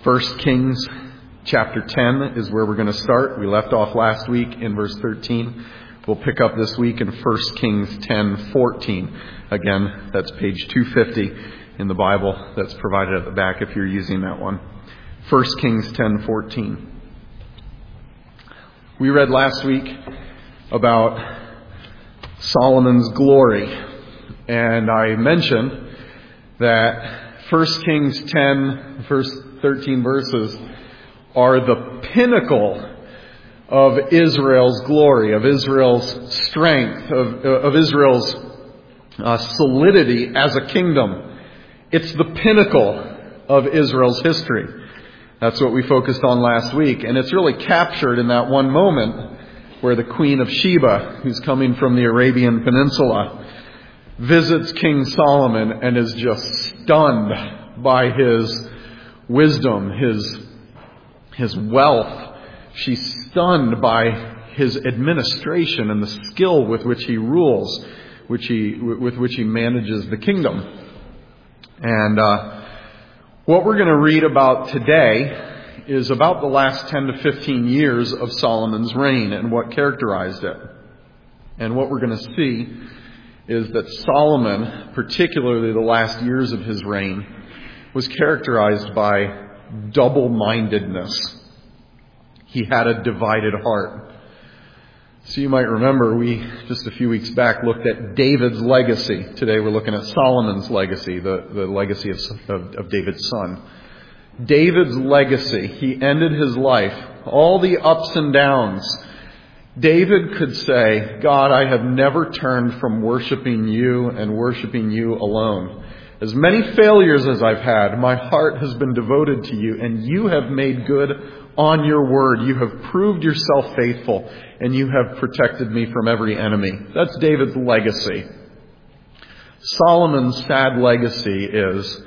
1 Kings chapter 10 is where we're going to start. We left off last week in verse 13. We'll pick up this week in 1 Kings 10:14. Again, that's page 250 in the Bible that's provided at the back if you're using that one. 1 Kings 10:14. We read last week about Solomon's glory, and I mentioned that 1 Kings 10, first 13 verses are the pinnacle of Israel's glory, of Israel's strength, of Israel's solidity as a kingdom. It's the pinnacle of Israel's history. That's what we focused on last week. And it's really captured in that one moment where the Queen of Sheba, who's coming from the Arabian Peninsula, visits King Solomon and is just stunned by his wisdom, his wealth. She's stunned by his administration and the skill with which he rules, with which he manages the kingdom. And what we're going to read about today is about the last 10 to 15 years of Solomon's reign and what characterized it. And what we're going to see is that Solomon, particularly the last years of his reign, was characterized by double-mindedness. He had a divided heart. So you might remember we, just a few weeks back, looked at David's legacy. Today we're looking at Solomon's legacy, the legacy of David's son. David's legacy, he ended his life, all the ups and downs. David could say, God, I have never turned from worshiping you and worshiping you alone. As many failures as I've had, my heart has been devoted to you, and you have made good on your word. You have proved yourself faithful, and you have protected me from every enemy. That's David's legacy. Solomon's sad legacy is,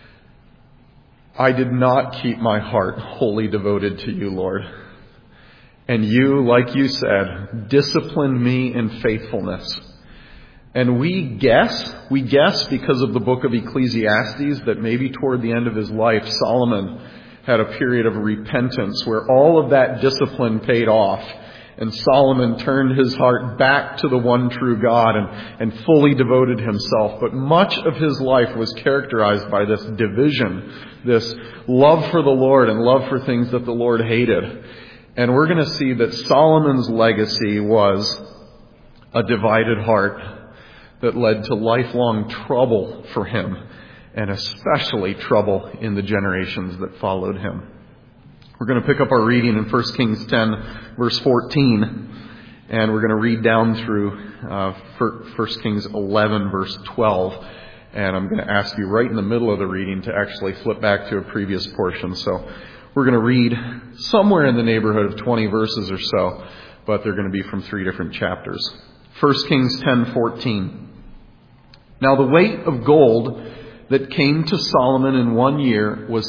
I did not keep my heart wholly devoted to you, Lord. And you, like you said, disciplined me in faithfulness. And we guess because of the book of Ecclesiastes that maybe toward the end of his life, Solomon had a period of repentance where all of that discipline paid off. And Solomon turned his heart back to the one true God and fully devoted himself. But much of his life was characterized by this division, this love for the Lord and love for things that the Lord hated. And we're going to see that Solomon's legacy was a divided heart that led to lifelong trouble for him, and especially trouble in the generations that followed him. We're going to pick up our reading in 1 Kings 10, verse 14, and we're going to read down through 1 Kings 11, verse 12. And I'm going to ask you right in the middle of the reading to actually flip back to a previous portion. So we're going to read somewhere in the neighborhood of 20 verses or so, but they're going to be from 3 different chapters. 1 Kings 10:14. Now the weight of gold that came to Solomon in 1 year was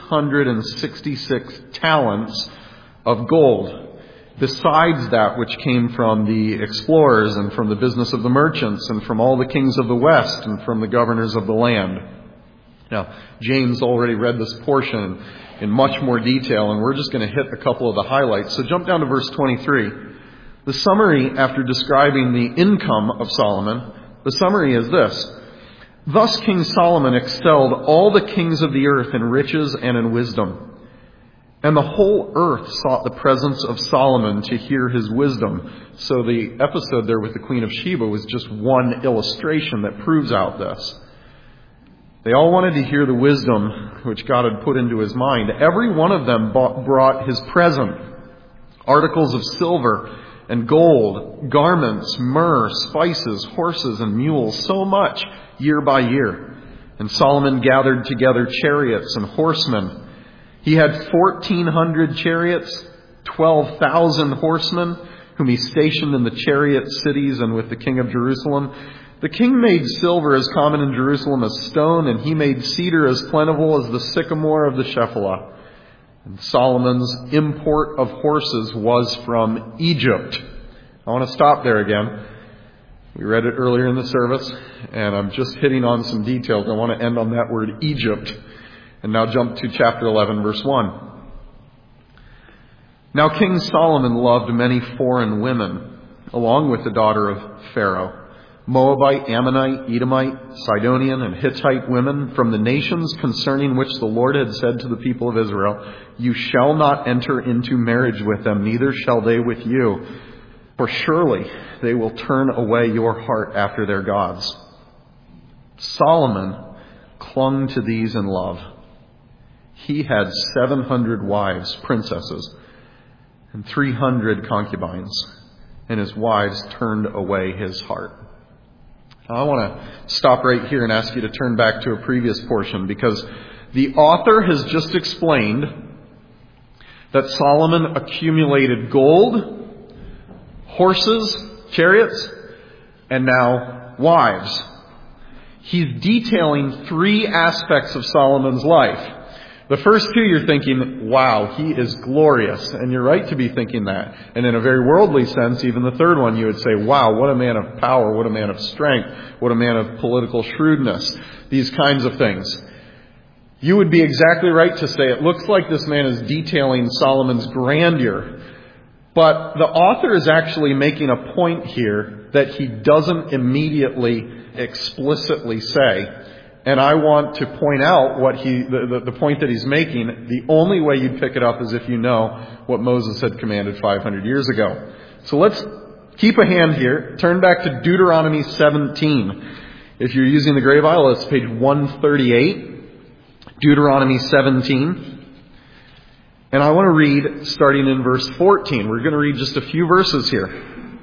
666 talents of gold, besides that which came from the explorers and from the business of the merchants and from all the kings of the west and from the governors of the land. Now, James already read this portion in much more detail, and we're just going to hit a couple of the highlights. So jump down to verse 23. The summary, after describing the income of Solomon, the summary is this. Thus King Solomon excelled all the kings of the earth in riches and in wisdom. And the whole earth sought the presence of Solomon to hear his wisdom. So the episode there with the Queen of Sheba was just one illustration that proves out this. They all wanted to hear the wisdom which God had put into his mind. Every one of them brought his present, articles of silver and gold, garments, myrrh, spices, horses, and mules, so much year by year. And Solomon gathered together chariots and horsemen. He had 1,400 chariots, 12,000 horsemen, whom he stationed in the chariot cities and with the king of Jerusalem. The king made silver as common in Jerusalem as stone, and he made cedar as plentiful as the sycamore of the Shephelah. And Solomon's import of horses was from Egypt. I want to stop there again. We read it earlier in the service, and I'm just hitting on some details. I want to end on that word Egypt. And now jump to chapter 11, verse 1. Now King Solomon loved many foreign women, along with the daughter of Pharaoh, Moabite, Ammonite, Edomite, Sidonian, and Hittite women from the nations concerning which the Lord had said to the people of Israel, "You shall not enter into marriage with them, neither shall they with you, for surely they will turn away your heart after their gods." Solomon clung to these in love. He had 700 wives, princesses, and 300 concubines, and his wives turned away his heart. Now, I want to stop right here and ask you to turn back to a previous portion, because the author has just explained that Solomon accumulated gold, horses, chariots, and now wives. He's detailing three aspects of Solomon's life. The first two you're thinking, wow, he is glorious. And you're right to be thinking that. And in a very worldly sense, even the third one, you would say, wow, what a man of power, what a man of strength, what a man of political shrewdness. These kinds of things. You would be exactly right to say it looks like this man is detailing Solomon's grandeur. But the author is actually making a point here that he doesn't immediately explicitly say. And I want to point out what the point that he's making. The only way you'd pick it up is if you know what Moses had commanded 500 years ago. So let's keep a hand here. Turn back to Deuteronomy 17. If you're using the Gray Bible, it's page 138. Deuteronomy 17. And I want to read starting in verse 14. We're going to read just a few verses here.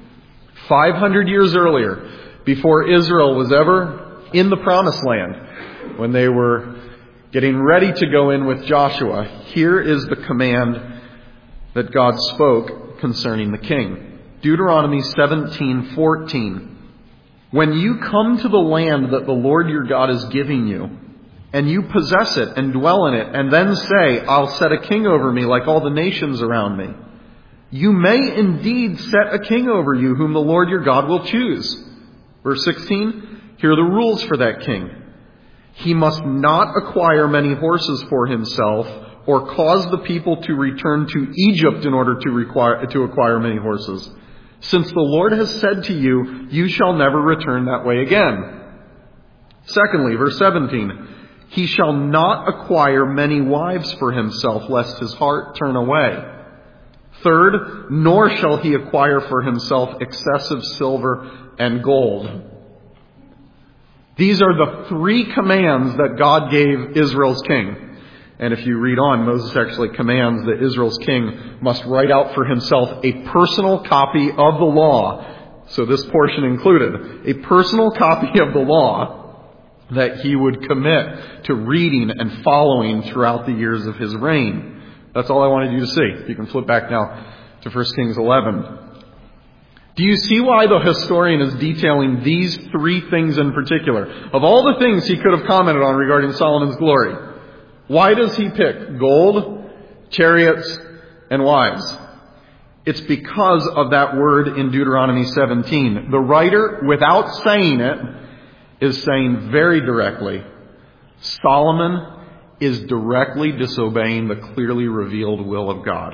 500 years earlier, before Israel was ever in the Promised Land, when they were getting ready to go in with Joshua, here is the command that God spoke concerning the king. Deuteronomy 17:14. When you come to the land that the Lord your God is giving you, and you possess it and dwell in it, and then say, I'll set a king over me like all the nations around me, you may indeed set a king over you whom the Lord your God will choose. Verse 16. Here are the rules for that king. He must not acquire many horses for himself or cause the people to return to Egypt in order to acquire many horses. Since the Lord has said to you, you shall never return that way again. Secondly, verse 17. He shall not acquire many wives for himself, lest his heart turn away. Third, nor shall he acquire for himself excessive silver and gold. These are the three commands that God gave Israel's king. And if you read on, Moses actually commands that Israel's king must write out for himself a personal copy of the law. So this portion included a personal copy of the law that he would commit to reading and following throughout the years of his reign. That's all I wanted you to see. You can flip back now to 1 Kings 11. Do you see why the historian is detailing these three things in particular? Of all the things he could have commented on regarding Solomon's glory, why does he pick gold, chariots, and wives? It's because of that word in Deuteronomy 17. The writer, without saying it, is saying very directly, Solomon is directly disobeying the clearly revealed will of God.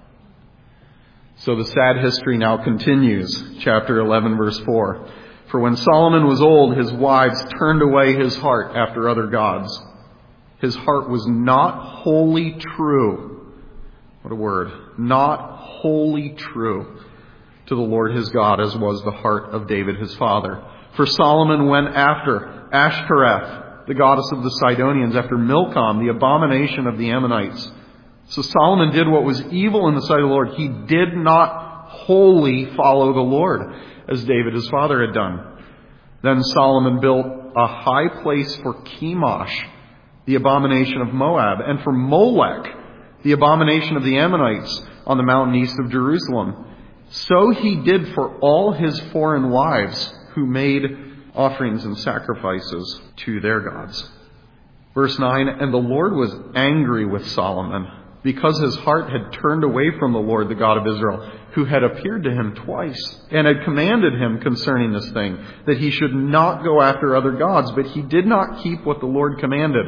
So the sad history now continues. Chapter 11, verse 4. For when Solomon was old, his wives turned away his heart after other gods. His heart was not wholly true. What a word. Not wholly true to the Lord his God, as was the heart of David his father. For Solomon went after Ashtoreth, the goddess of the Sidonians, after Milcom, the abomination of the Ammonites. So Solomon did what was evil in the sight of the Lord. He did not wholly follow the Lord, as David his father had done. Then Solomon built a high place for Chemosh, the abomination of Moab, and for Molech, the abomination of the Ammonites, on the mountain east of Jerusalem. So he did for all his foreign wives, who made offerings and sacrifices to their gods. Verse 9, and the Lord was angry with Solomon, because his heart had turned away from the Lord, the God of Israel, who had appeared to him twice, and had commanded him concerning this thing, that he should not go after other gods, but he did not keep what the Lord commanded.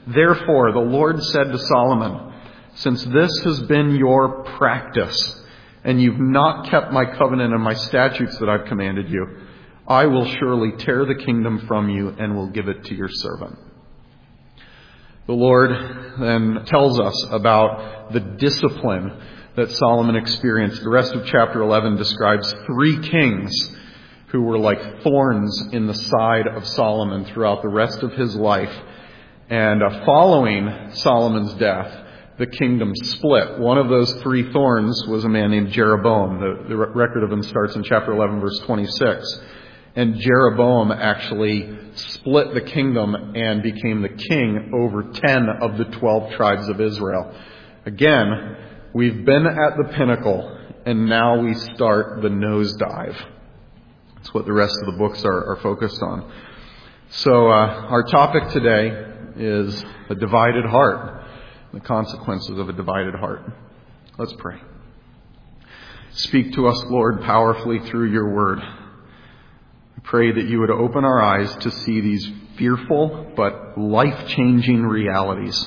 Therefore, the Lord said to Solomon, since this has been your practice, and you've not kept my covenant and my statutes that I've commanded you, I will surely tear the kingdom from you and will give it to your servant. The Lord then tells us about the discipline that Solomon experienced. The rest of chapter 11 describes 3 kings who were like thorns in the side of Solomon throughout the rest of his life. And following Solomon's death, the kingdom split. One of those 3 thorns was a man named Jeroboam. The record of him starts in chapter 11, verse 26. And Jeroboam actually split the kingdom and became the king over 10 of the 12 tribes of Israel. Again, we've been at the pinnacle, and now we start the nosedive. That's what the rest of the books are focused on. So our topic today is a divided heart, the consequences of a divided heart. Let's pray. Speak to us, Lord, powerfully through your word. I pray that you would open our eyes to see these fearful but life-changing realities.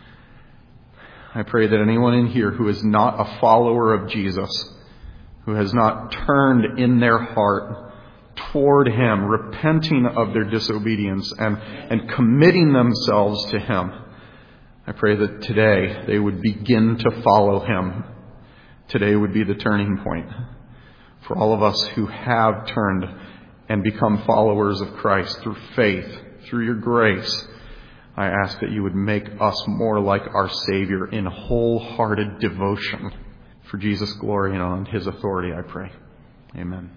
I pray that anyone in here who is not a follower of Jesus, who has not turned in their heart toward him, repenting of their disobedience and committing themselves to him, I pray that today they would begin to follow him. Today would be the turning point for all of us who have turned and become followers of Christ through faith, through your grace. I ask that you would make us more like our Savior in wholehearted devotion for Jesus' glory and on his authority, I pray. Amen.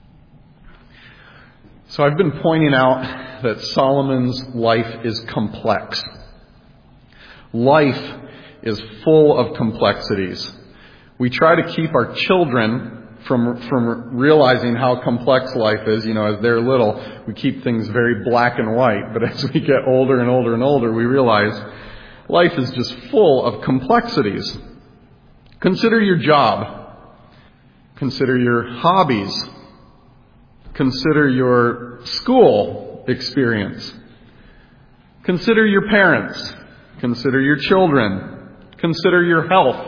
So I've been pointing out that Solomon's life is complex. Life is full of complexities. We try to keep our children from realizing how complex life is. As they're little, we keep things very black and white. But as we get older and older and older, we realize life is just full of complexities. Consider your job. Consider your hobbies. Consider your school experience. Consider your parents. Consider your children. Consider your health.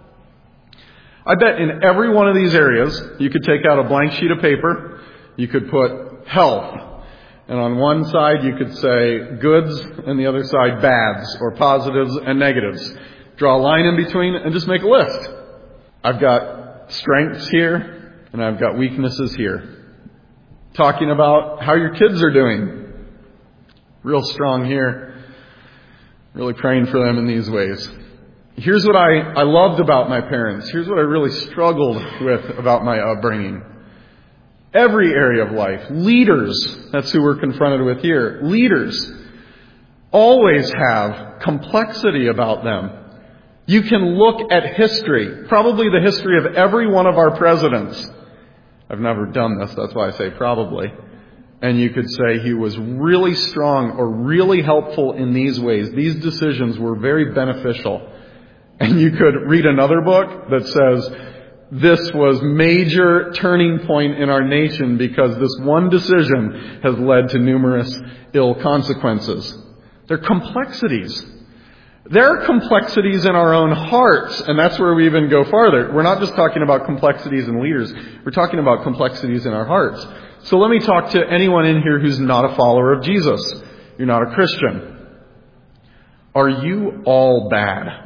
I bet in every one of these areas, you could take out a blank sheet of paper, you could put health, and on one side you could say goods, and the other side bads, or positives and negatives. Draw a line in between and just make a list. I've got strengths here, and I've got weaknesses here. Talking about how your kids are doing. Real strong here. Really praying for them in these ways. Here's what I loved about my parents. Here's what I really struggled with about my upbringing. Every area of life. Leaders, that's who we're confronted with here. Leaders always have complexity about them. You can look at history, probably the history of every one of our presidents. I've never done this, that's why I say probably. And you could say he was really strong or really helpful in these ways. These decisions were very beneficial. And you could read another book that says, this was major turning point in our nation because this one decision has led to numerous ill consequences. They're complexities. There are complexities in our own hearts, and that's where we even go farther. We're not just talking about complexities in leaders. We're talking about complexities in our hearts. So let me talk to anyone in here who's not a follower of Jesus. You're not a Christian. Are you all bad?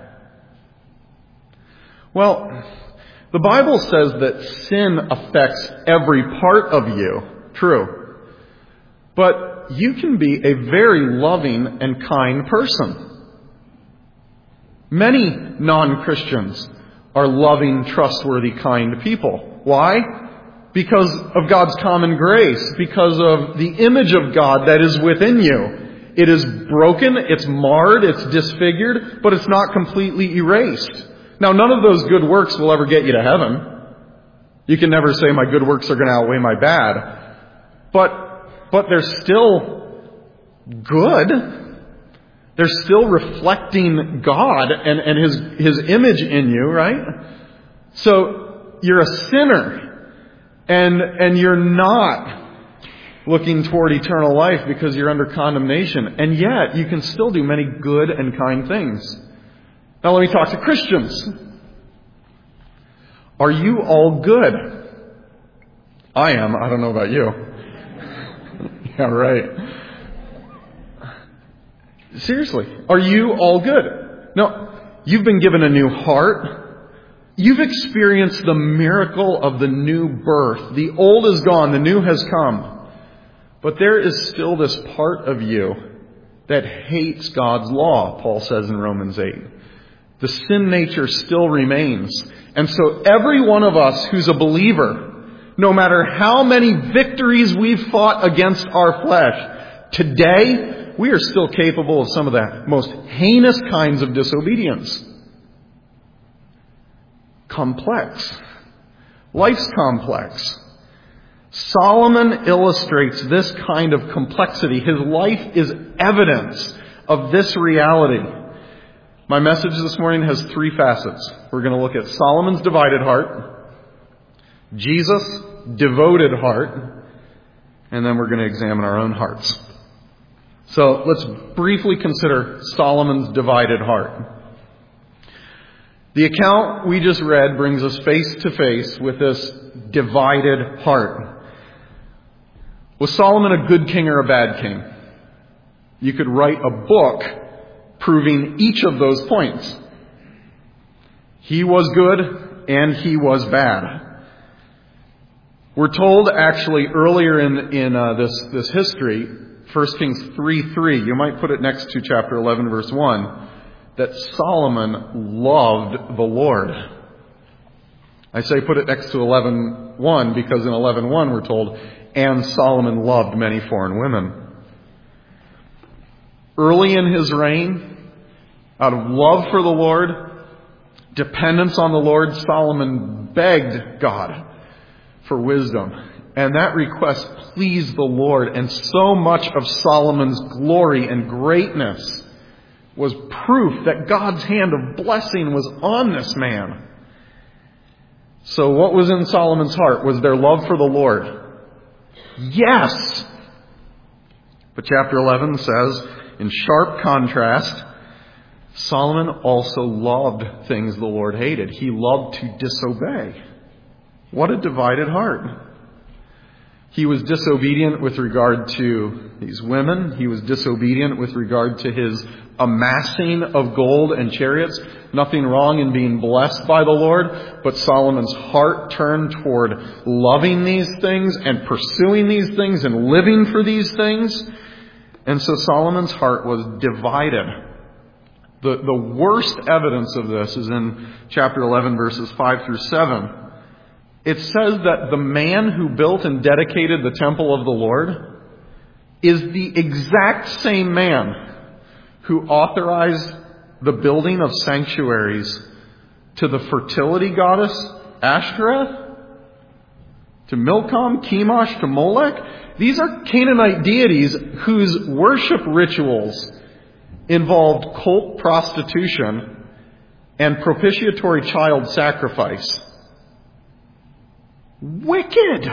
Well, the Bible says that sin affects every part of you. True. But you can be a very loving and kind person. Many non-Christians are loving, trustworthy, kind people. Why? Because of God's common grace. Because of the image of God that is within you. It is broken, it's marred, it's disfigured, but it's not completely erased. Now, none of those good works will ever get you to heaven. You can never say my good works are going to outweigh my bad. But they're still good. They're still reflecting God and His image in you, right? So you're a sinner, and you're not looking toward eternal life because you're under condemnation. And yet, you can still do many good and kind things. Now let me talk to Christians. Are you all good? I am. I don't know about you. Yeah, right. Seriously, are you all good? No, you've been given a new heart. You've experienced the miracle of the new birth. The old is gone, the new has come. But there is still this part of you that hates God's law, Paul says in Romans 8. The sin nature still remains. And so every one of us who's a believer, no matter how many victories we've fought against our flesh, today we are still capable of some of the most heinous kinds of disobedience. Complex. Life's complex. Solomon illustrates this kind of complexity. His life is evidence of this reality. My message this morning has three facets. We're going to look at Solomon's divided heart, Jesus' devoted heart, and then we're going to examine our own hearts. So let's briefly consider Solomon's divided heart. The account we just read brings us face to face with this divided heart. Was Solomon a good king or a bad king? You could write a book proving each of those points. He was good and he was bad. We're told actually earlier in this history, 1 Kings 3:3, you might put it next to chapter 11 verse 1, that Solomon loved the Lord. I say put it next to 11:1 because in 11:1 we're told, and Solomon loved many foreign women. Early in his reign, out of love for the Lord, dependence on the Lord, Solomon begged God for wisdom. And that request pleased the Lord. And so much of Solomon's glory and greatness was proof that God's hand of blessing was on this man. So what was in Solomon's heart? Was there love for the Lord? Yes! But chapter 11 says, in sharp contrast, Solomon also loved things the Lord hated. He loved to disobey. What a divided heart. He was disobedient with regard to these women. He was disobedient with regard to his amassing of gold and chariots. Nothing wrong in being blessed by the Lord, but Solomon's heart turned toward loving these things and pursuing these things and living for these things. And so Solomon's heart was divided. The worst evidence of this is in chapter 11, verses 5 through 7. It says that the man who built and dedicated the temple of the Lord is the exact same man who authorized the building of sanctuaries to the fertility goddess Ashtoreth, to Milcom, Chemosh, to Molech. These are Canaanite deities whose worship rituals involved cult prostitution and propitiatory child sacrifice. Wicked!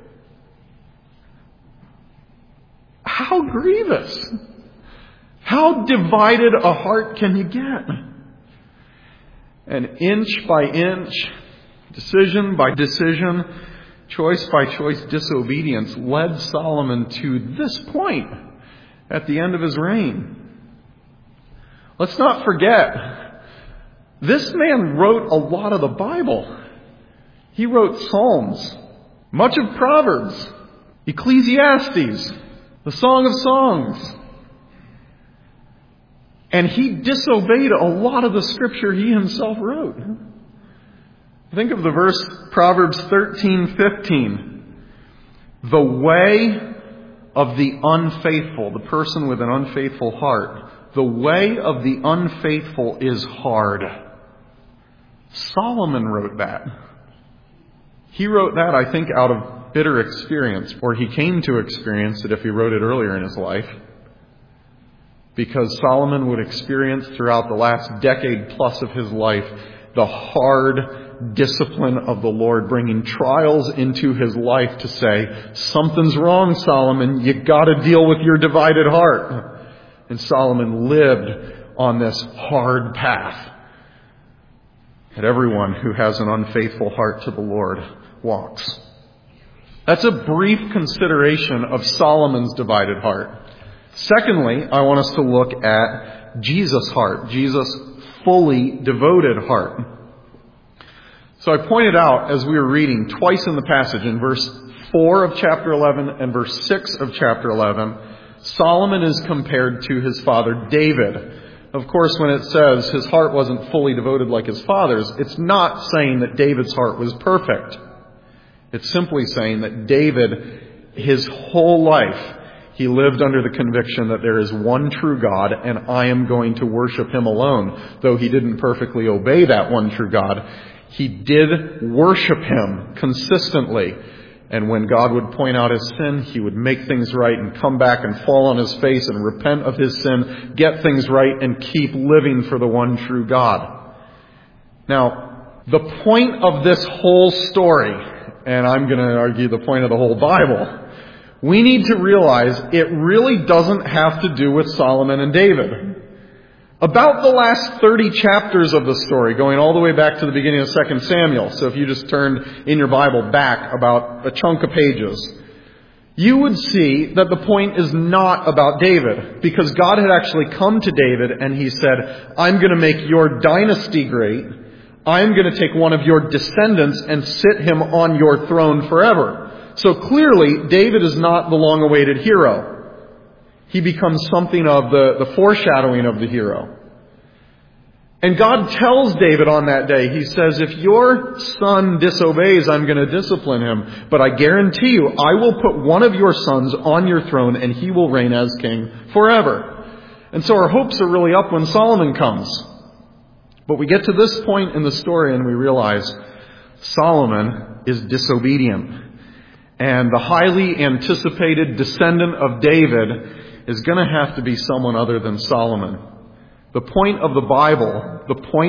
How grievous! How divided a heart can you get? And inch by inch, decision by decision, choice by choice disobedience led Solomon to this point at the end of his reign. Let's not forget, this man wrote a lot of the Bible. He wrote Psalms, much of Proverbs, Ecclesiastes, the Song of Songs. And he disobeyed a lot of the scripture he himself wrote. Think of the verse, Proverbs 13:15. The way of the unfaithful, the person with an unfaithful heart, the way of the unfaithful is hard. Solomon wrote that. He wrote that, I think, out of bitter experience, or he came to experience it if he wrote it earlier in his life. Because Solomon would experience throughout the last decade plus of his life the hard discipline of the Lord, bringing trials into his life to say, something's wrong, Solomon. You got to deal with your divided heart. And Solomon lived on this hard path that everyone who has an unfaithful heart to the Lord walks. That's a brief consideration of Solomon's divided heart. Secondly, I want us to look at Jesus' heart, Jesus' fully devoted heart. So I pointed out as we were reading twice in the passage, in verse 4 of chapter 11 and verse 6 of chapter 11, Solomon is compared to his father David. Of course, when it says his heart wasn't fully devoted like his father's, it's not saying that David's heart was perfect. It's simply saying that David, his whole life, he lived under the conviction that there is one true God and I am going to worship him alone. Though he didn't perfectly obey that one true God, he did worship him consistently. And when God would point out his sin, he would make things right and come back and fall on his face and repent of his sin, get things right, and keep living for the one true God. Now, the point of this whole story, and I'm going to argue the point of the whole Bible, we need to realize it really doesn't have to do with Solomon and David. About the last 30 chapters of the story, going all the way back to the beginning of 2 Samuel, so if you just turned in your Bible back about a chunk of pages, you would see that the point is not about David, because God had actually come to David and he said, I'm going to make your dynasty great. I'm going to take one of your descendants and sit him on your throne forever. So clearly, David is not the long-awaited hero. He becomes something of the foreshadowing of the hero. And God tells David on that day, he says, if your son disobeys, I'm going to discipline him. But I guarantee you, I will put one of your sons on your throne and he will reign as king forever. And so our hopes are really up when Solomon comes. But we get to this point in the story and we realize Solomon is disobedient. And the highly anticipated descendant of David is going to have to be someone other than Solomon. The point of the Bible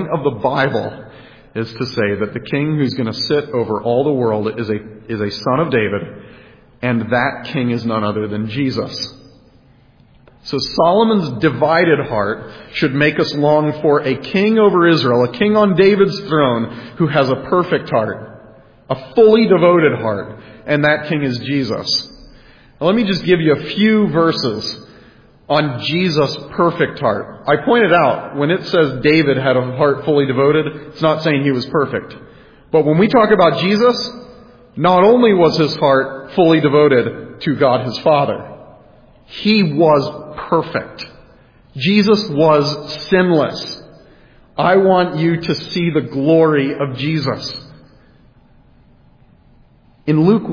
is to say that the king who's going to sit over all the world is a son of David, and that king is none other than Jesus. So Solomon's divided heart should make us long for a king over Israel, a king on David's throne who has a perfect heart, a fully devoted heart, and that king is Jesus. Now, let me just give you a few verses on Jesus' perfect heart. I pointed out, when it says David had a heart fully devoted, it's not saying he was perfect. But when we talk about Jesus, not only was his heart fully devoted to God his Father, he was perfect. Jesus was sinless. I want you to see the glory of Jesus. In Luke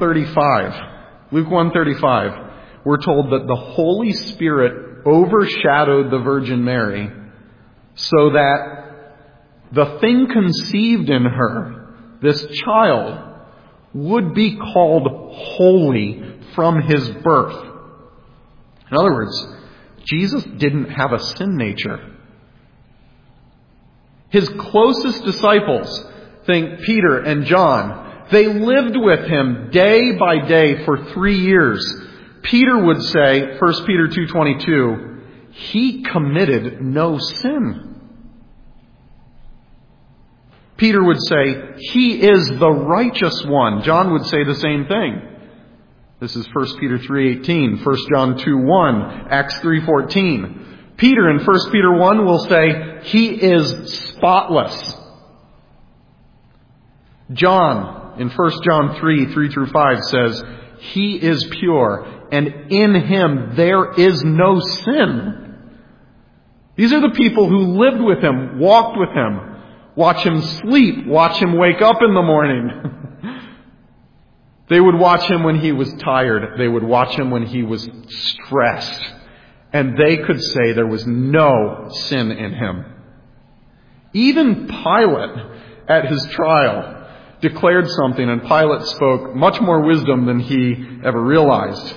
1:35, we're told that the Holy Spirit overshadowed the Virgin Mary so that the thing conceived in her, this child, would be called holy from his birth. In other words, Jesus didn't have a sin nature. His closest disciples, think Peter and John, they lived with him day by day for 3 years. Peter would say, 1 Peter 2:22, he committed no sin. Peter would say, he is the righteous one. John would say the same thing. This is 1 Peter 3:18, 1 John 2:1, Acts 3:14. Peter in 1 Peter 1 will say, he is spotless. John in 1 John 3:3-5 says, he is pure, and in him there is no sin. These are the people who lived with him, walked with him, watch him sleep, watch him wake up in the morning. They would watch him when he was tired. They would watch him when he was stressed. And they could say there was no sin in him. Even Pilate, at his trial, declared something, and Pilate spoke much more wisdom than he ever realized.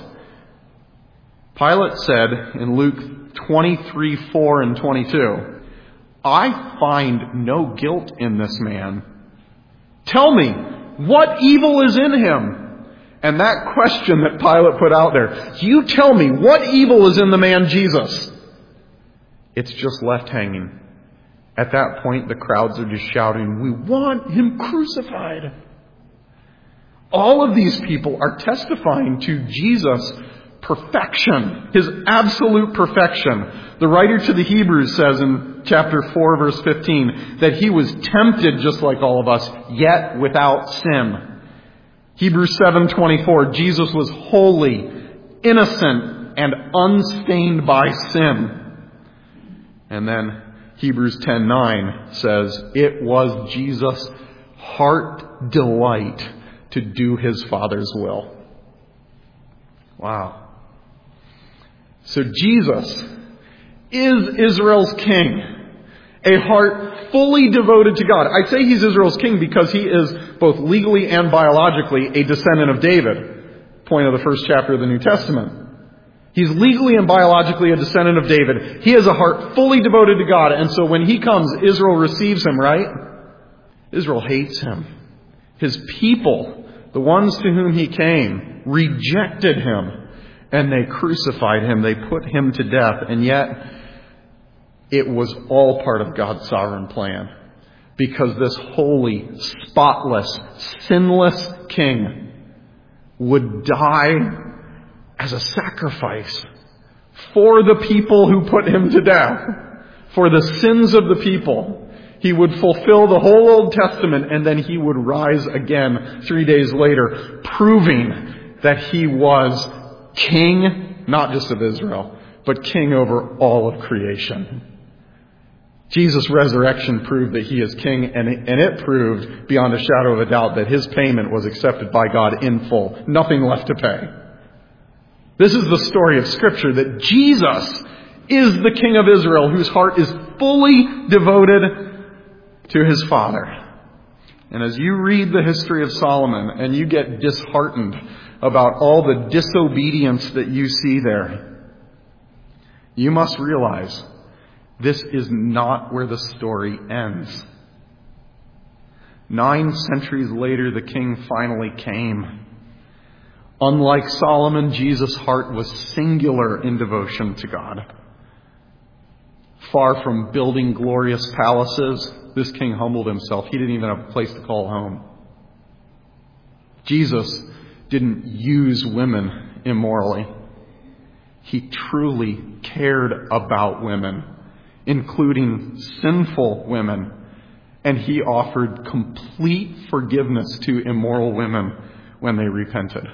Pilate said in Luke 23:4 and 22, I find no guilt in this man. Tell me, what evil is in him? And that question that Pilate put out there, you tell me, what evil is in the man Jesus? It's just left hanging. At that point, the crowds are just shouting, we want him crucified. All of these people are testifying to Jesus' perfection, his absolute perfection. The writer to the Hebrews says in chapter 4, verse 15, that he was tempted just like all of us, yet without sin. Hebrews 7:24, Jesus was holy, innocent, and unstained by sin. And then Hebrews 10:9 says, it was Jesus' heart delight to do his Father's will. Wow. So Jesus is Israel's king, a heart fully devoted to God. I say he's Israel's king because he is both legally and biologically a descendant of David. Point of the first chapter of the New Testament. He's legally and biologically a descendant of David. He has a heart fully devoted to God. And so when he comes, Israel receives him, right? Israel hates him. His people, the ones to whom he came, rejected him. And they crucified him. They put him to death. And yet, it was all part of God's sovereign plan. Because this holy, spotless, sinless king would die as a sacrifice for the people who put him to death, for the sins of the people. He would fulfill the whole Old Testament, and then he would rise again 3 days later, proving that he was king, not just of Israel, but king over all of creation. Jesus' resurrection proved that he is king, and it proved beyond a shadow of a doubt that his payment was accepted by God in full. Nothing left to pay. This is the story of Scripture, that Jesus is the King of Israel, whose heart is fully devoted to his Father. And as you read the history of Solomon and you get disheartened about all the disobedience that you see there, you must realize this is not where the story ends. 9 centuries later, the king finally came. Unlike Solomon, Jesus' heart was singular in devotion to God. Far from building glorious palaces, this king humbled himself. He didn't even have a place to call home. Jesus didn't use women immorally. He truly cared about women, including sinful women. And he offered complete forgiveness to immoral women when they repented.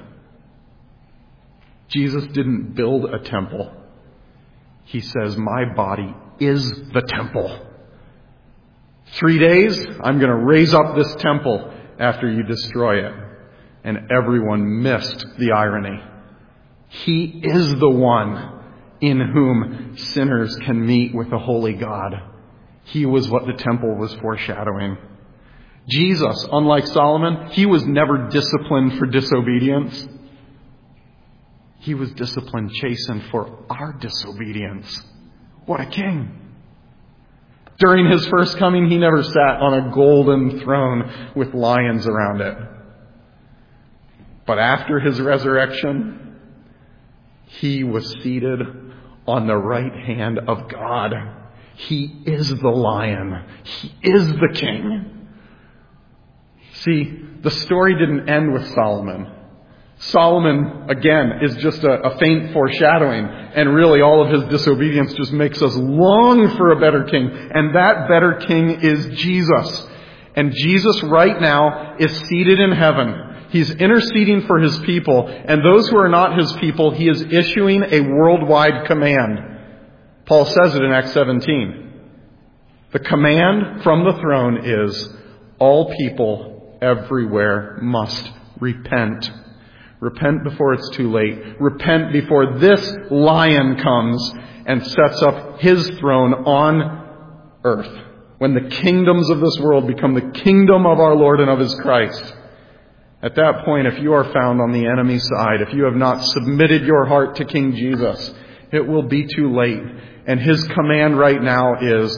Jesus didn't build a temple. He says, my body is the temple. 3 days, I'm going to raise up this temple after you destroy it. And everyone missed the irony. He is the one in whom sinners can meet with the holy God. He was what the temple was foreshadowing. Jesus, unlike Solomon, he was never disciplined for disobedience. He was disciplined, chastened for our disobedience. What a king. During his first coming, he never sat on a golden throne with lions around it. But after his resurrection, he was seated on the right hand of God. He is the lion. He is the king. See, the story didn't end with Solomon. Solomon, again, is just a faint foreshadowing. And really all of his disobedience just makes us long for a better king. And that better king is Jesus. And Jesus right now is seated in heaven. He's interceding for his people. And those who are not his people, he is issuing a worldwide command. Paul says it in Acts 17. The command from the throne is, all people everywhere must repent. Repent before it's too late. Repent before this lion comes and sets up his throne on earth. When the kingdoms of this world become the kingdom of our Lord and of his Christ. At that point, if you are found on the enemy's side, if you have not submitted your heart to King Jesus, it will be too late. And his command right now is,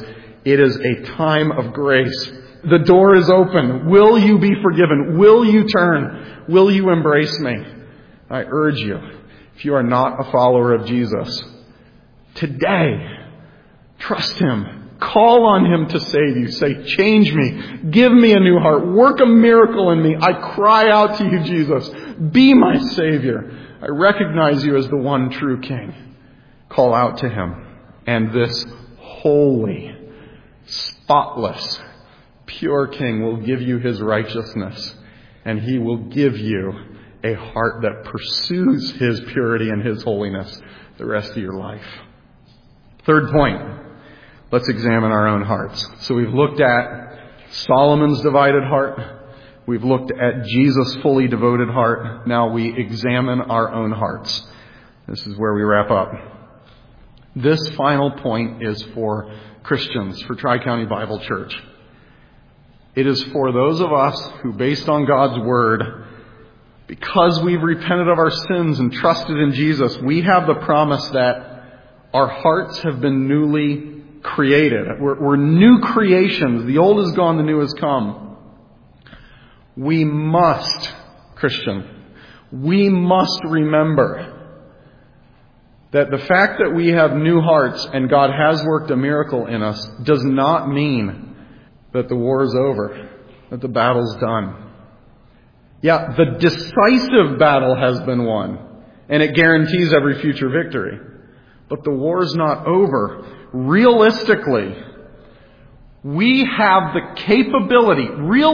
It is a time of grace. The door is open. Will you be forgiven? Will you turn? Will you embrace me? I urge you, if you are not a follower of Jesus, today, trust Him. Call on Him to save you. Say, change me. Give me a new heart. Work a miracle in me. I cry out to you, Jesus. Be my Savior. I recognize you as the one true King. Call out to Him. And this holy, spotless, pure King will give you His righteousness. And He will give you a heart that pursues His purity and His holiness the rest of your life. Third point. Let's examine our own hearts. So we've looked at Solomon's divided heart. We've looked at Jesus' fully devoted heart. Now we examine our own hearts. This is where we wrap up. This final point is for Christians, for Tri-County Bible Church. It is for those of us who, based on God's Word, because we've repented of our sins and trusted in Jesus, we have the promise that our hearts have been newly created. We're new creations. The old is gone, the new has come. We must, Christian, we must remember that the fact that we have new hearts and God has worked a miracle in us does not mean that the war is over, that the battle's done. Yeah, the decisive battle has been won, and it guarantees every future victory. But the war's not over. Realistically, we have the capability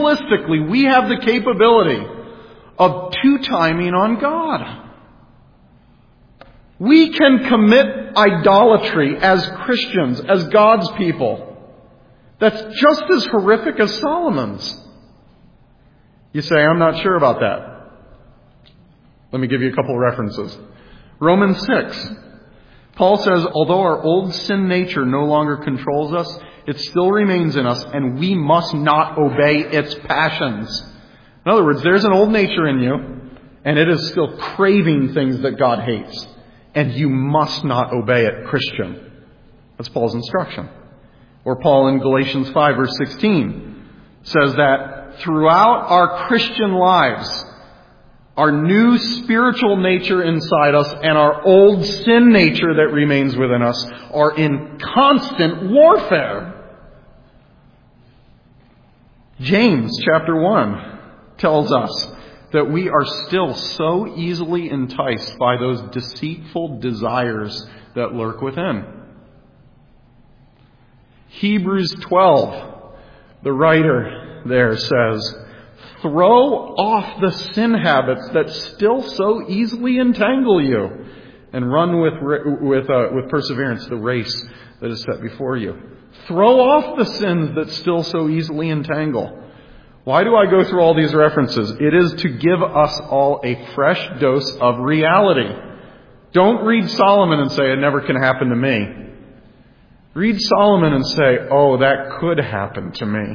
of two-timing on God. We can commit idolatry as Christians, as God's people. That's just as horrific as Solomon's. You say, I'm not sure about that. Let me give you a couple of references. Romans 6. Paul says, although our old sin nature no longer controls us, it still remains in us, and we must not obey its passions. In other words, there's an old nature in you, and it is still craving things that God hates. And you must not obey it, Christian. That's Paul's instruction. Or Paul in Galatians 5, verse 16, says that throughout our Christian lives, our new spiritual nature inside us and our old sin nature that remains within us are in constant warfare. James chapter 1 tells us that we are still so easily enticed by those deceitful desires that lurk within. Hebrews 12, the writer there says, throw off the sin habits that still so easily entangle you, and run with perseverance the race that is set before you. Throw off the sins that still so easily entangle. Why do I go through all these references? It is to give us all a fresh dose of reality. Don't read Solomon and say, it never can happen to me. Read Solomon and say, oh, that could happen to me.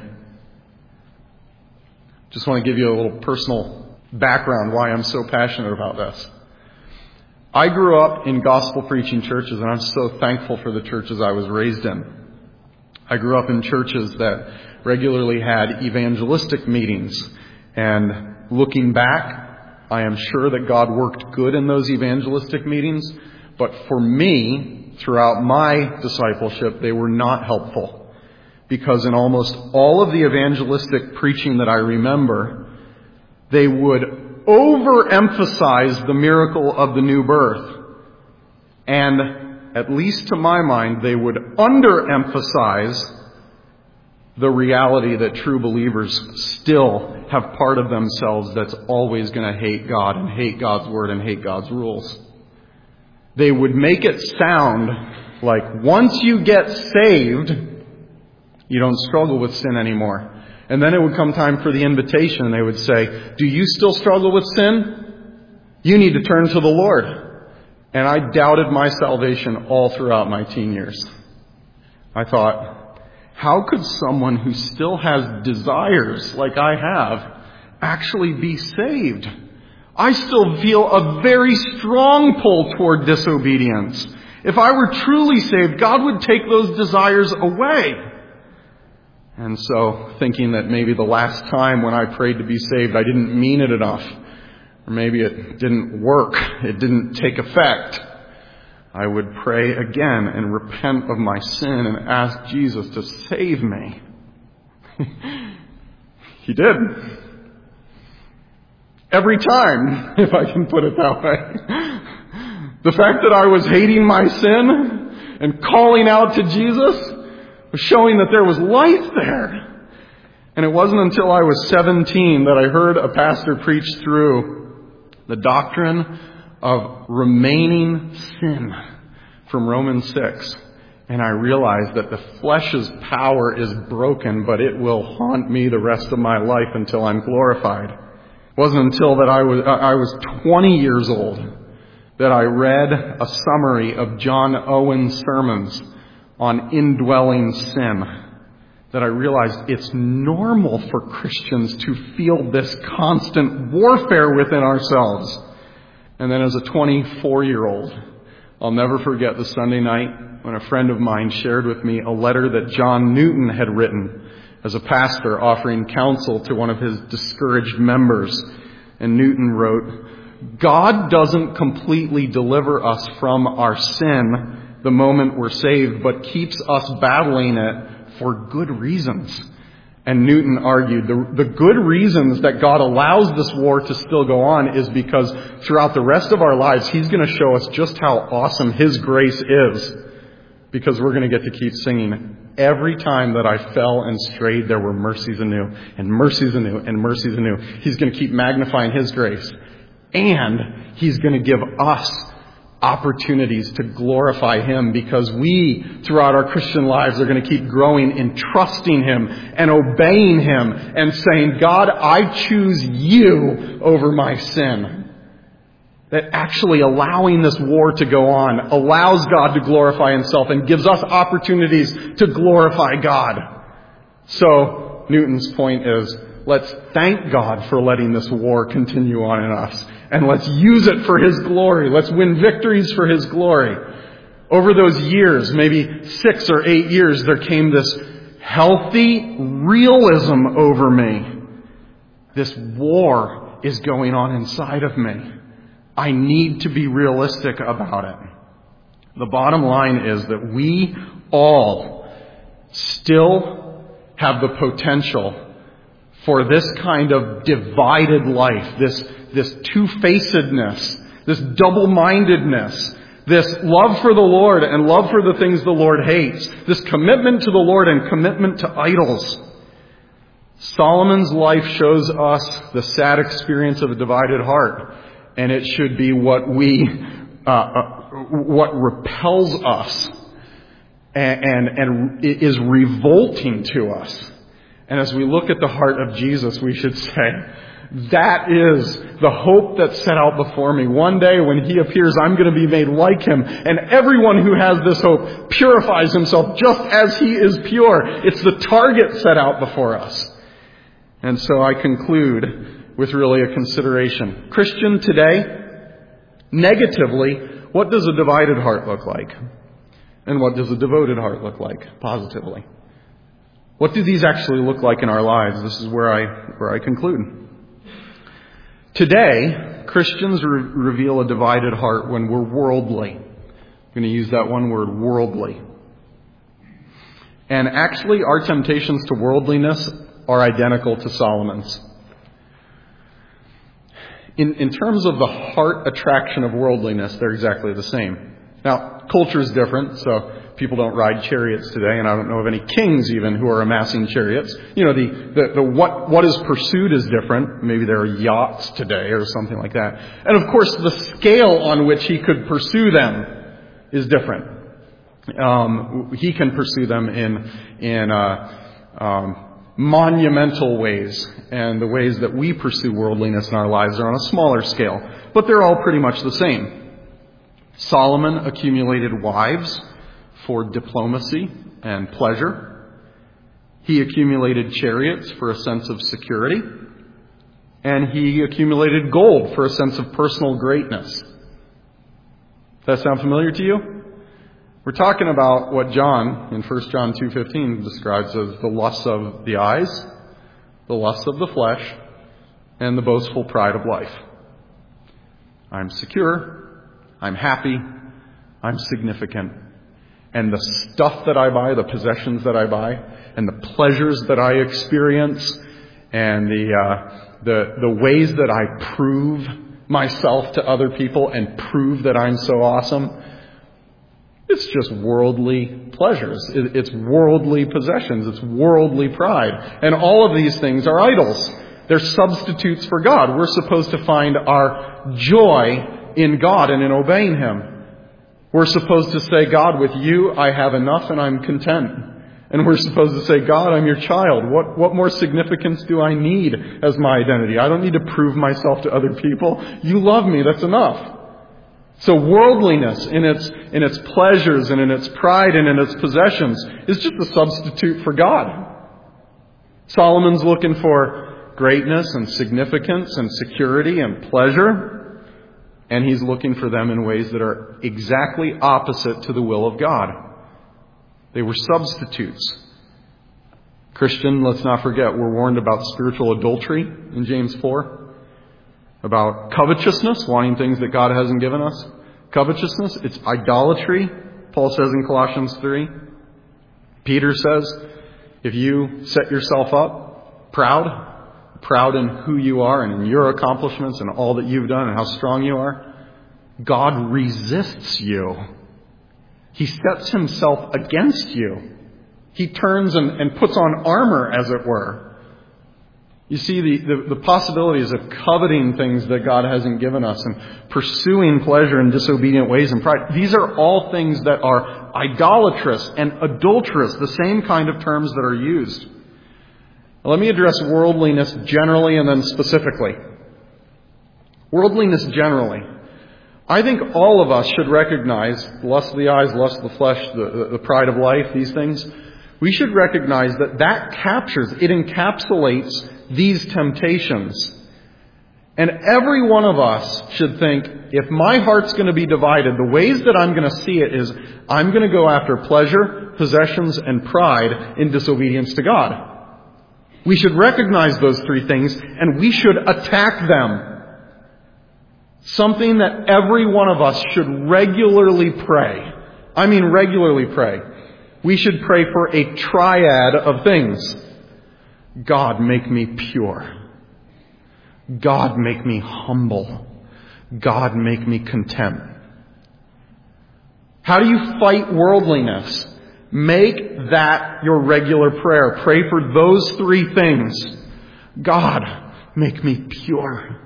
Just want to give you a little personal background why I'm so passionate about this. I grew up in gospel preaching churches, and I'm so thankful for the churches I was raised in. I grew up in churches that regularly had evangelistic meetings, and looking back, I am sure that God worked good in those evangelistic meetings, but for me, throughout my discipleship, they were not helpful. Because in almost all of the evangelistic preaching that I remember, they would overemphasize the miracle of the new birth. And, at least to my mind, they would underemphasize the reality that true believers still have part of themselves that's always going to hate God and hate God's Word and hate God's rules. They would make it sound like once you get saved, you don't struggle with sin anymore. And then it would come time for the invitation, and they would say, do you still struggle with sin? You need to turn to the Lord. And I doubted my salvation all throughout my teen years. I thought, how could someone who still has desires like I have actually be saved? I still feel a very strong pull toward disobedience. If I were truly saved, God would take those desires away. And so, thinking that maybe the last time when I prayed to be saved, I didn't mean it enough, or maybe it didn't work, it didn't take effect, I would pray again and repent of my sin and ask Jesus to save me. He did. Every time, if I can put it that way. The fact that I was hating my sin and calling out to Jesus was showing that there was life there. And it wasn't until I was 17 that I heard a pastor preach through the doctrine of remaining sin from Romans 6. And I realized that the flesh's power is broken, but it will haunt me the rest of my life until I'm glorified. It wasn't until that I was 20 years old that I read a summary of John Owen's sermons on indwelling sin that I realized it's normal for Christians to feel this constant warfare within ourselves. And then as a 24-year-old, I'll never forget the Sunday night when a friend of mine shared with me a letter that John Newton had written as a pastor offering counsel to one of his discouraged members. And Newton wrote, God doesn't completely deliver us from our sin the moment we're saved, but keeps us battling it for good reasons. And Newton argued the good reasons that God allows this war to still go on is because throughout the rest of our lives, He's going to show us just how awesome His grace is. Because we're going to get to keep singing, every time that I fell and strayed, there were mercies anew, and mercies anew, and mercies anew. He's going to keep magnifying His grace. And He's going to give us opportunities to glorify Him, because we, throughout our Christian lives, are going to keep growing in trusting Him and obeying Him and saying, God, I choose You over my sin. That actually allowing this war to go on allows God to glorify Himself and gives us opportunities to glorify God. So, Newton's point is, let's thank God for letting this war continue on in us. And let's use it for His glory. Let's win victories for His glory. Over those years, maybe 6 or 8 years, there came this healthy realism over me. This war is going on inside of me. I need to be realistic about it. The bottom line is that we all still have the potential for this kind of divided life, this two-facedness, this double-mindedness, this love for the Lord and love for the things the Lord hates, this commitment to the Lord and commitment to idols. Solomon's life shows us the sad experience of a divided heart. And it should be what repels us and is revolting to us. And as we look at the heart of Jesus, we should say, that is the hope that's set out before me. One day when He appears, I'm going to be made like Him. And everyone who has this hope purifies himself just as He is pure. It's the target set out before us. And so I conclude with really a consideration. Christian today, negatively, what does a divided heart look like? And what does a devoted heart look like, positively? What do these actually look like in our lives? This is where I conclude. Today, Christians reveal a divided heart when we're worldly. I'm going to use that one word, worldly. And actually, our temptations to worldliness are identical to Solomon's. In terms of the heart attraction of worldliness, they're exactly the same. Now, culture is different, so people don't ride chariots today, and I don't know of any kings even who are amassing chariots. You know, the what is pursued is different. Maybe there are yachts today or something like that. And of course, the scale on which he could pursue them is different. He can pursue them in monumental ways, and the ways that we pursue worldliness in our lives are on a smaller scale, but they're all pretty much the same. Solomon accumulated wives for diplomacy and pleasure. He accumulated chariots for a sense of security, and he accumulated gold for a sense of personal greatness. Does that sound familiar to you? We're talking about what John, in 1 John 2:15, describes as the lusts of the eyes, the lusts of the flesh, and the boastful pride of life. I'm secure, I'm happy, I'm significant. And the stuff that I buy, the possessions that I buy, and the pleasures that I experience, and the ways that I prove myself to other people and prove that I'm so awesome, it's just worldly pleasures. It's worldly possessions. It's worldly pride. And all of these things are idols. They're substitutes for God. We're supposed to find our joy in God and in obeying Him. We're supposed to say, God, with you I have enough and I'm content. And we're supposed to say, God, I'm your child. What more significance do I need as my identity? I don't need to prove myself to other people. You love me. That's enough. So worldliness in its pleasures and in its pride and in its possessions is just a substitute for God. Solomon's looking for greatness and significance and security and pleasure, and he's looking for them in ways that are exactly opposite to the will of God. They were substitutes. Christian, let's not forget, we're warned about spiritual adultery in James 4. About covetousness, wanting things that God hasn't given us. Covetousness, it's idolatry, Paul says in Colossians 3. Peter says, if you set yourself up proud in who you are and in your accomplishments and all that you've done and how strong you are, God resists you. He sets Himself against you. He turns and puts on armor, as it were. You see, the possibilities of coveting things that God hasn't given us and pursuing pleasure in disobedient ways and pride, these are all things that are idolatrous and adulterous, the same kind of terms that are used. Now, let me address worldliness generally and then specifically. Worldliness generally. I think all of us should recognize lust of the eyes, lust of the flesh, the pride of life, these things. We should recognize that captures, it encapsulates these temptations. And every one of us should think, if my heart's going to be divided, the ways that I'm going to see it is I'm going to go after pleasure, possessions, and pride in disobedience to God. We should recognize those three things and we should attack them. Something that every one of us should regularly pray. I mean regularly pray. We should pray for a triad of things. God, make me pure. God, make me humble. God, make me content. How do you fight worldliness? Make that your regular prayer. Pray for those three things. God, make me pure.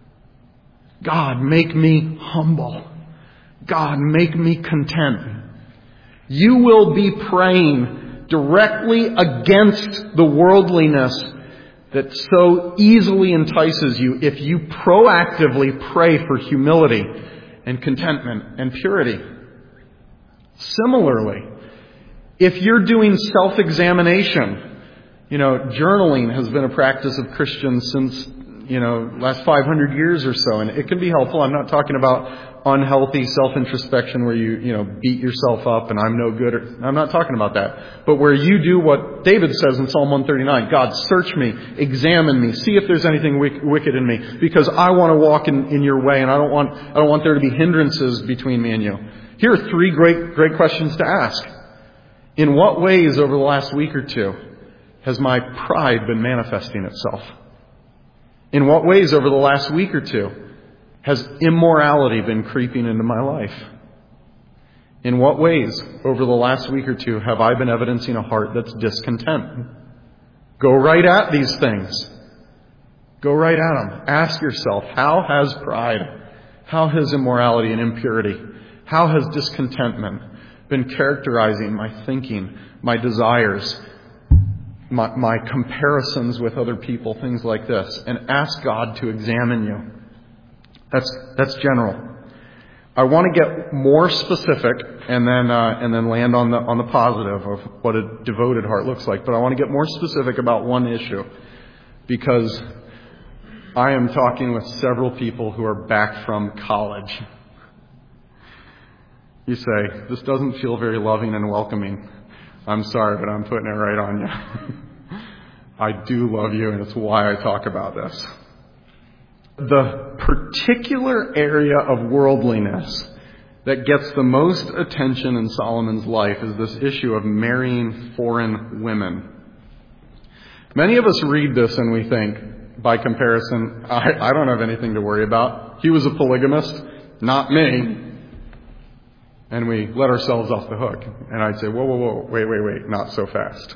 God, make me humble. God, make me content. You will be praying directly against the worldliness that so easily entices you if you proactively pray for humility and contentment and purity. Similarly, if you're doing self-examination, journaling has been a practice of Christians since, last 500 years or so, and it can be helpful. I'm not talking about unhealthy self-introspection where you beat yourself up and I'm no good. I'm not talking about that. But where you do what David says in Psalm 139, God, search me, examine me, see if there's anything wicked in me, because I want to walk in your way and I don't want there to be hindrances between me and you. Here are three great questions to ask. In what ways over the last week or two has my pride been manifesting itself? In what ways over the last week or two has immorality been creeping into my life? In what ways over the last week or two have I been evidencing a heart that's discontent? Go right at these things. Go right at them. Ask yourself, how has pride, how has immorality and impurity, how has discontentment been characterizing my thinking, my desires, my comparisons with other people, things like this? And ask God to examine you. That's general. I want to get more specific and then land on the positive of what a devoted heart looks like. But I want to get more specific about one issue, because I am talking with several people who are back from college. You say, this doesn't feel very loving and welcoming. I'm sorry, but I'm putting it right on you. I do love you, and it's why I talk about this. The particular area of worldliness that gets the most attention in Solomon's life is this issue of marrying foreign women. Many of us read this and we think, by comparison, I don't have anything to worry about. He was a polygamist, not me. And we let ourselves off the hook. And I'd say, whoa, wait, not so fast.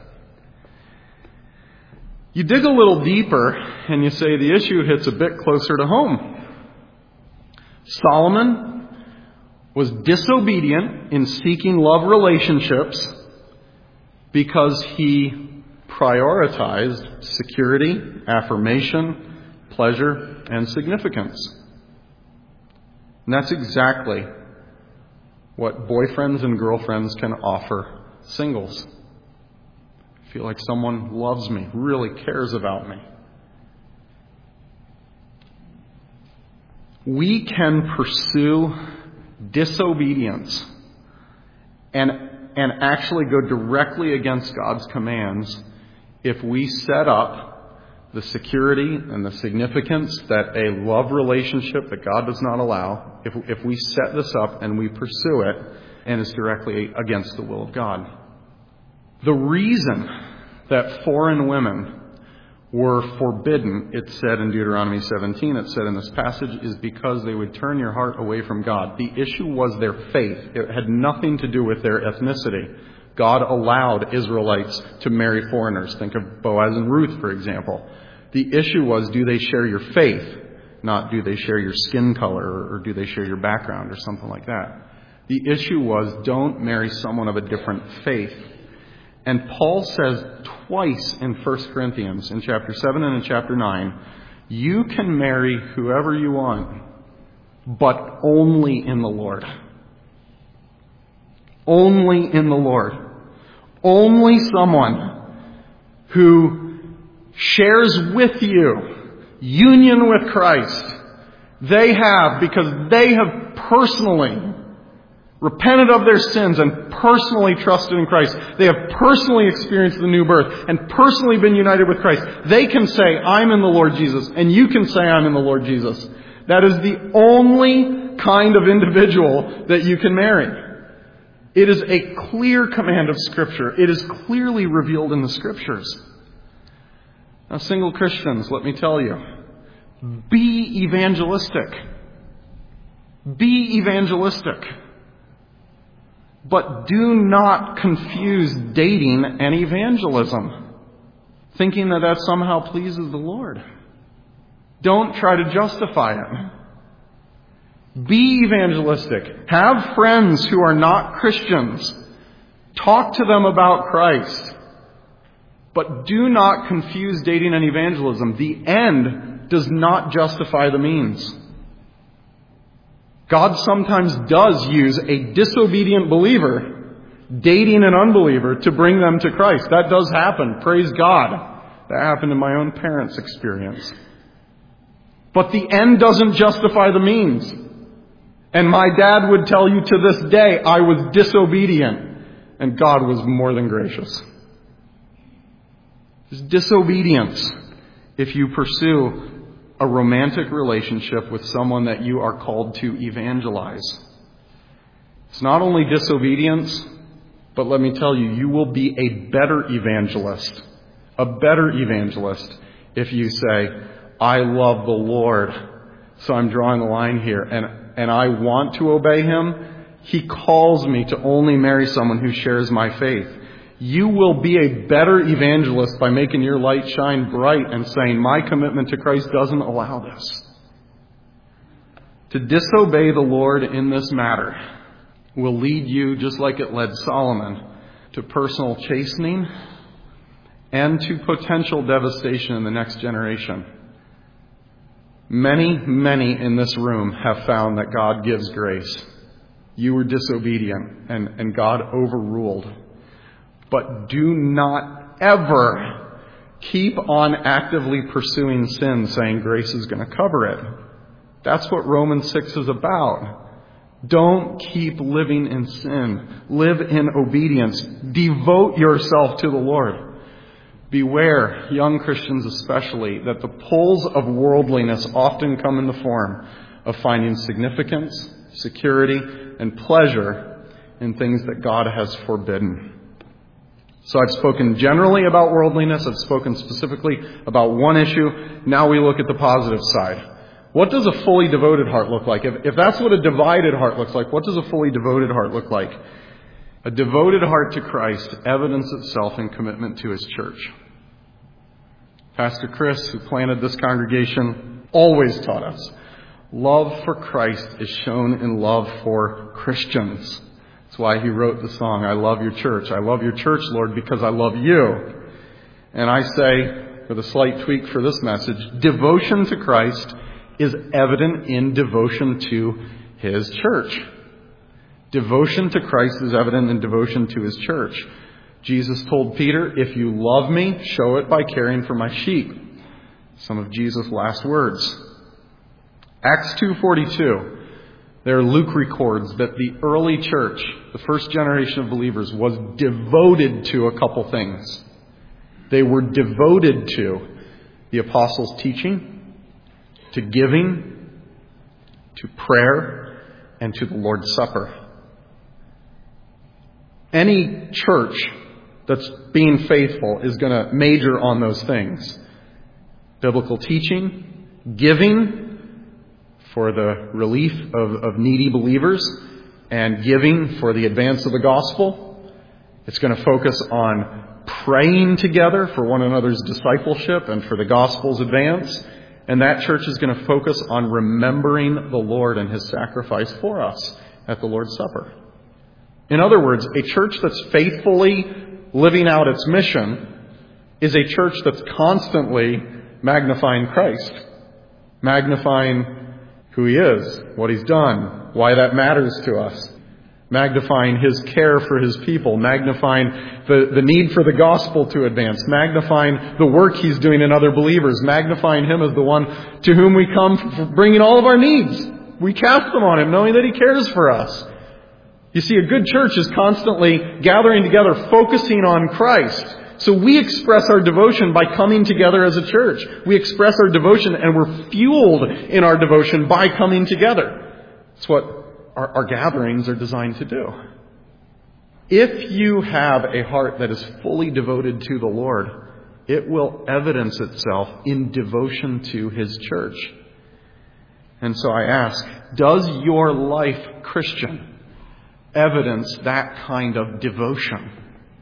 You dig a little deeper and you say the issue hits a bit closer to home. Solomon was disobedient in seeking love relationships because he prioritized security, affirmation, pleasure, and significance. And that's exactly what boyfriends and girlfriends can offer singles. I feel like someone loves me, really cares about me. We can pursue disobedience and actually go directly against God's commands if we set up the security and the significance that a love relationship that God does not allow, if we set this up and we pursue it and it's directly against the will of God. The reason that foreign women were forbidden, it said in Deuteronomy 17, it said in this passage, is because they would turn your heart away from God. The issue was their faith. It had nothing to do with their ethnicity. God allowed Israelites to marry foreigners. Think of Boaz and Ruth, for example. The issue was, do they share your faith? Not do they share your skin color or do they share your background or something like that. The issue was, don't marry someone of a different faith. And Paul says twice in 1 Corinthians, in chapter 7 and in chapter 9, you can marry whoever you want, but only in the Lord. Only in the Lord. Only someone who shares with you union with Christ. They have, because they have personally repented of their sins and personally trusted in Christ. They have personally experienced the new birth and personally been united with Christ. They can say, I'm in the Lord Jesus, and you can say, I'm in the Lord Jesus. That is the only kind of individual that you can marry. It is a clear command of Scripture. It is clearly revealed in the Scriptures. Now, single Christians, let me tell you, be evangelistic. Be evangelistic. But do not confuse dating and evangelism, thinking that that somehow pleases the Lord. Don't try to justify it. Be evangelistic. Have friends who are not Christians. Talk to them about Christ. But do not confuse dating and evangelism. The end does not justify the means. God sometimes does use a disobedient believer dating an unbeliever to bring them to Christ. That does happen. Praise God. That happened in my own parents' experience. But the end doesn't justify the means. And my dad would tell you to this day, I was disobedient, and God was more than gracious. It's disobedience if you pursue a romantic relationship with someone that you are called to evangelize. It's not only disobedience, but let me tell you, you will be a better evangelist if you say, I love the Lord, so I'm drawing the line here, and I want to obey Him. He calls me to only marry someone who shares my faith. You will be a better evangelist by making your light shine bright and saying, my commitment to Christ doesn't allow this. To disobey the Lord in this matter will lead you, just like it led Solomon, to personal chastening and to potential devastation in the next generation. Many, many in this room have found that God gives grace. You were disobedient and God overruled. But do not ever keep on actively pursuing sin, saying grace is going to cover it. That's what Romans 6 is about. Don't keep living in sin. Live in obedience. Devote yourself to the Lord. Beware, young Christians especially, that the pulls of worldliness often come in the form of finding significance, security, and pleasure in things that God has forbidden. So I've spoken generally about worldliness. I've spoken specifically about one issue. Now we look at the positive side. What does a fully devoted heart look like? If that's what a divided heart looks like, what does a fully devoted heart look like? A devoted heart to Christ evidences itself in commitment to His church. Pastor Chris, who planted this congregation, always taught us, love for Christ is shown in love for Christians. That's why he wrote the song, I love your church. I love your church, Lord, because I love you. And I say, with a slight tweak for this message, devotion to Christ is evident in devotion to His church. Devotion to Christ is evident in devotion to His church. Jesus told Peter, if you love me, show it by caring for my sheep. Some of Jesus' last words. Acts 2:42. There Luke records that the early church, the first generation of believers, was devoted to a couple things. They were devoted to the apostles' teaching, to giving, to prayer, and to the Lord's Supper. Any church that's being faithful is going to major on those things. Biblical teaching, giving for the relief of needy believers, and giving for the advance of the gospel. It's going to focus on praying together for one another's discipleship and for the gospel's advance. And that church is going to focus on remembering the Lord and His sacrifice for us at the Lord's Supper. In other words, a church that's faithfully living out its mission is a church that's constantly magnifying Christ, magnifying who He is, what He's done, why that matters to us, magnifying His care for His people, magnifying the need for the gospel to advance, magnifying the work He's doing in other believers, magnifying Him as the one to whom we come for bringing all of our needs. We cast them on Him, knowing that He cares for us. You see, a good church is constantly gathering together, focusing on Christ. So we express our devotion by coming together as a church. We express our devotion and we're fueled in our devotion by coming together. That's what our gatherings are designed to do. If you have a heart that is fully devoted to the Lord, it will evidence itself in devotion to His church. And so I ask, does your life, Christian, evidence that kind of devotion?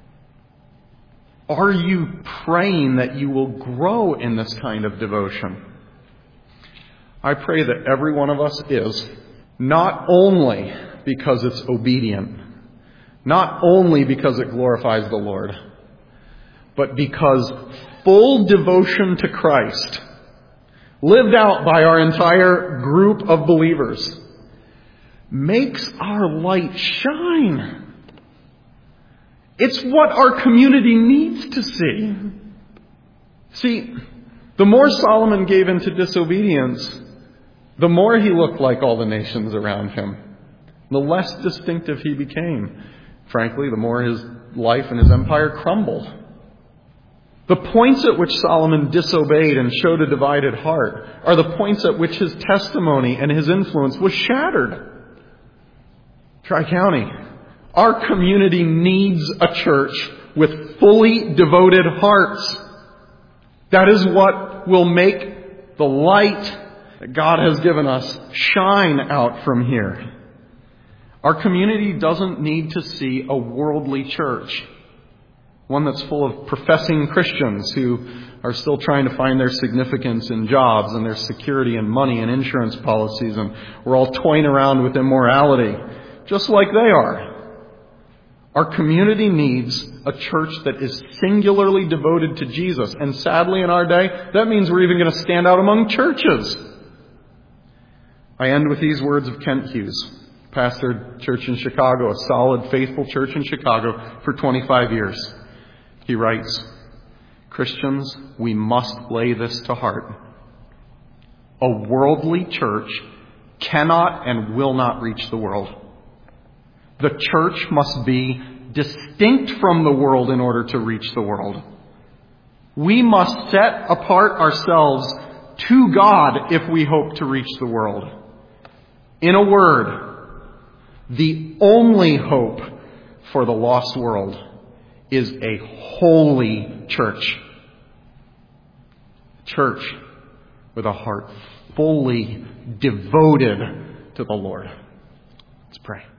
Are you praying that you will grow in this kind of devotion? I pray that every one of us is, not only because it's obedient, not only because it glorifies the Lord, but because full devotion to Christ, lived out by our entire group of believers, makes our light shine. It's what our community needs to see. See, the more Solomon gave into disobedience, the more he looked like all the nations around him. The less distinctive he became. Frankly, the more his life and his empire crumbled. The points at which Solomon disobeyed and showed a divided heart are the points at which his testimony and his influence was shattered. Tri-County, our community needs a church with fully devoted hearts. That is what will make the light that God has given us shine out from here. Our community doesn't need to see a worldly church, one that's full of professing Christians who are still trying to find their significance in jobs and their security and money and insurance policies, and we're all toying around with immorality, just like they are. Our community needs a church that is singularly devoted to Jesus. And sadly in our day, that means we're even going to stand out among churches. I end with these words of Kent Hughes, pastored church in Chicago, a solid, faithful church in Chicago for 25 years. He writes, Christians, we must lay this to heart. A worldly church cannot and will not reach the world. The church must be distinct from the world in order to reach the world. We must set apart ourselves to God if we hope to reach the world. In a word, the only hope for the lost world is a holy church. Church with a heart fully devoted to the Lord. Let's pray.